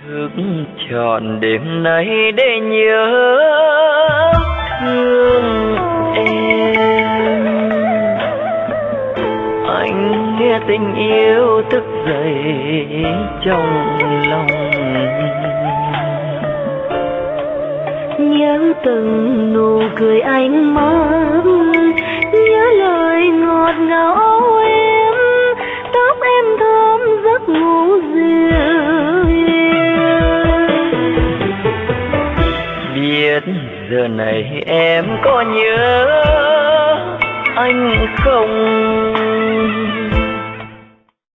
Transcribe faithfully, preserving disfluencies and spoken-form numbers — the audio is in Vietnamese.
Thức trọn đêm nay để nhớ thương em. Anh nghe tình yêu thức dậy trong lòng, nhớ từng nụ cười anh mắt, nhớ lời ngọt ngào em, tóc em thơm giấc ngủ dịu. biết giờ này em có nhớ anh không?